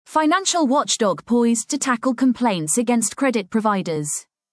Financial watchdog poised to tackle complaints against credit providers.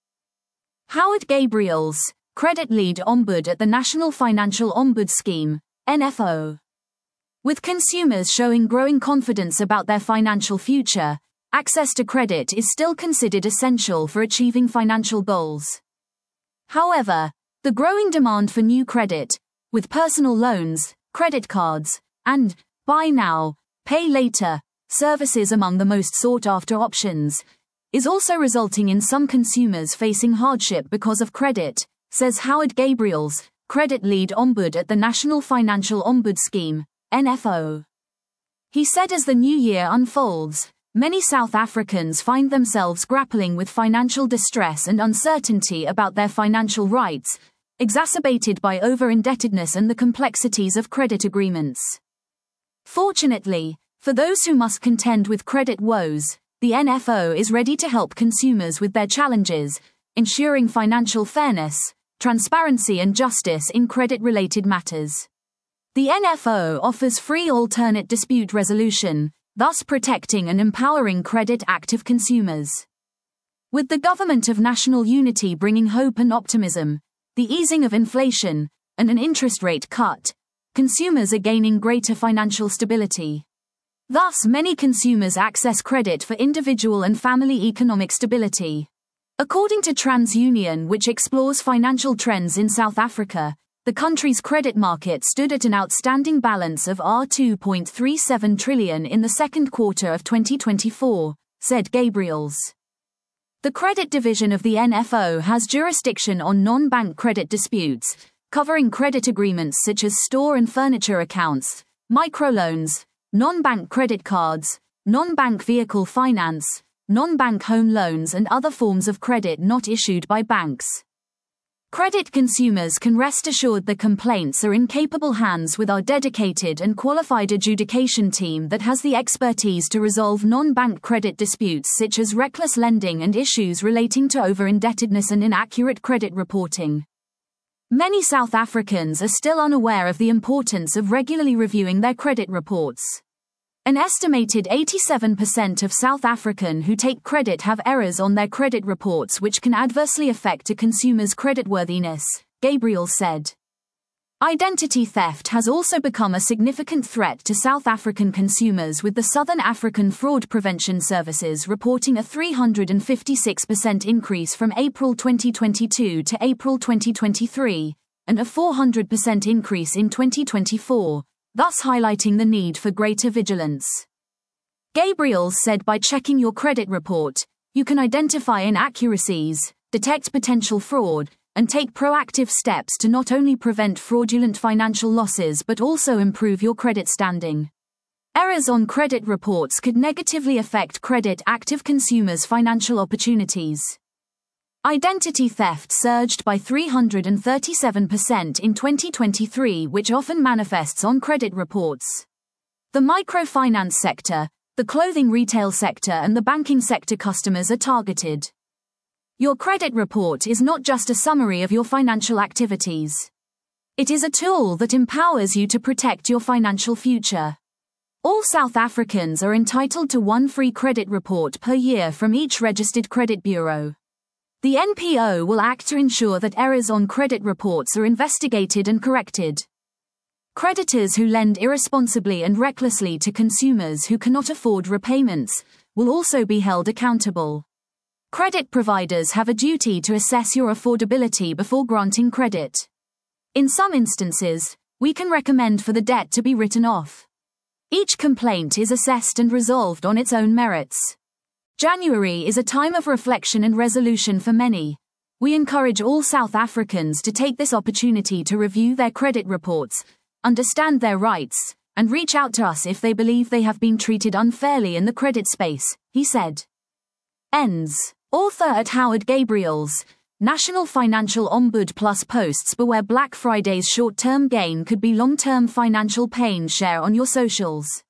Howard Gabriels, credit lead ombud at the National Financial Ombud Scheme, NFO. With consumers showing growing confidence about their financial future, access to credit is still considered essential for achieving financial goals. However, the growing demand for new credit, with personal loans, credit cards, and buy now, pay later services among the most sought-after options, is also resulting in some consumers facing hardship because of credit, says Howard Gabriels, credit lead ombud at the National Financial Ombud Scheme, NFO. He said as the new year unfolds, many South Africans find themselves grappling with financial distress and uncertainty about their financial rights, exacerbated by over-indebtedness and the complexities of credit agreements. Fortunately, for those who must contend with credit woes, the NFO is ready to help consumers with their challenges, ensuring financial fairness, transparency and justice in credit-related matters. The NFO offers free alternate dispute resolution, thus protecting and empowering credit-active consumers. With the Government of National Unity bringing hope and optimism, the easing of inflation, and an interest rate cut, consumers are gaining greater financial stability. Thus, many consumers access credit for individual and family economic stability. According to TransUnion, which explores financial trends in South Africa, the country's credit market stood at an outstanding balance of R2.37 trillion in the second quarter of 2024, said Gabriels. The credit division of the NFO has jurisdiction on non-bank credit disputes, covering credit agreements such as store and furniture accounts, microloans, non-bank credit cards, non-bank vehicle finance, non-bank home loans and other forms of credit not issued by banks. Credit consumers can rest assured the complaints are in capable hands with our dedicated and qualified adjudication team that has the expertise to resolve non-bank credit disputes such as reckless lending and issues relating to over-indebtedness and inaccurate credit reporting. Many South Africans are still unaware of the importance of regularly reviewing their credit reports. An estimated 87% of South African who take credit have errors on their credit reports which can adversely affect a consumer's creditworthiness, Gabriel said. Identity theft has also become a significant threat to South African consumers, with the Southern African Fraud Prevention Services reporting a 356% increase from April 2022 to April 2023, and a 400% increase in 2024. Thus highlighting the need for greater vigilance. Gabriels said by checking your credit report, you can identify inaccuracies, detect potential fraud, and take proactive steps to not only prevent fraudulent financial losses but also improve your credit standing. Errors on credit reports could negatively affect credit-active consumers' financial opportunities. Identity theft surged by 337% in 2023, which often manifests on credit reports. The microfinance sector, the clothing retail sector and the banking sector customers are targeted. Your credit report is not just a summary of your financial activities. It is a tool that empowers you to protect your financial future. All South Africans are entitled to one free credit report per year from each registered credit bureau. The NPO will act to ensure that errors on credit reports are investigated and corrected. Creditors who lend irresponsibly and recklessly to consumers who cannot afford repayments will also be held accountable. Credit providers have a duty to assess your affordability before granting credit. In some instances, we can recommend for the debt to be written off. Each complaint is assessed and resolved on its own merits. January is a time of reflection and resolution for many. We encourage all South Africans to take this opportunity to review their credit reports, understand their rights, and reach out to us if they believe they have been treated unfairly in the credit space, he said. Ends. Author at Howard Gabriels, National Financial Ombud Plus posts beware Black Friday's short-term gain could be long-term financial pain. Share on your socials.